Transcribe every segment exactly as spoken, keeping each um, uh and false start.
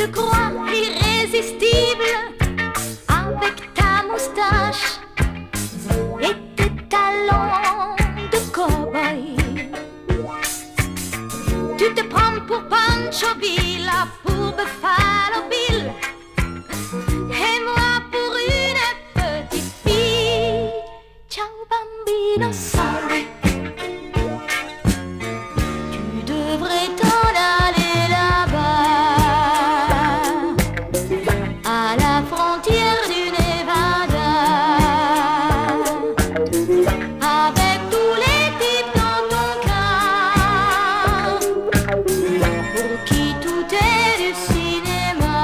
te crois irrésistible avec ta moustache et tes talons de cow-boy. Tu te prends pour Pancho Villa, pour Buffalo Bill, et moi pour une petite fille. Ciao bambino, sorry. Tu devrais t'en aller là-bas, à la frontière du Nevada, avec tous les types dans ton cas, pour qui tout est du cinéma.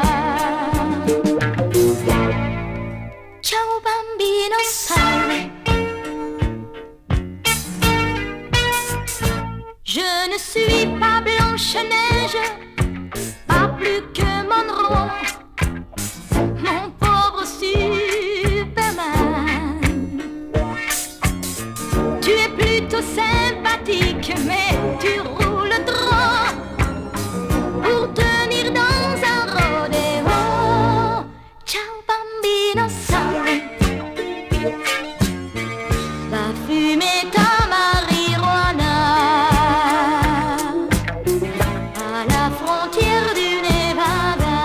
Ciao bambino, sorry. Je ne suis pas Blanche-Neige, pas plus que Monroe, mon pauvre Superman. Tu es plutôt sympathique, mais tu roules trop pour tenir dans un rodéo. Ciao bambino, sorry. Va fumer ta marijuana à la frontière du Nevada,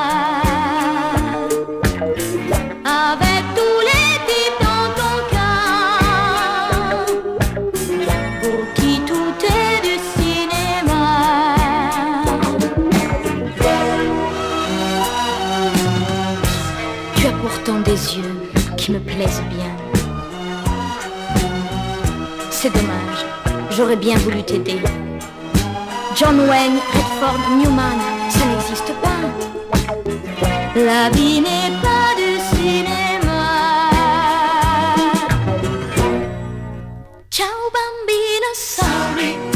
avec tous les types dans ton cas, pour qui tout est du cinéma. Tu as pourtant des yeux qui me plaisent bien. C'est dommage, j'aurais bien voulu t'aider. John Wayne, Redford, Newman, ça n'existe pas. La vie n'est pas du cinéma. Ciao bambino, sorry.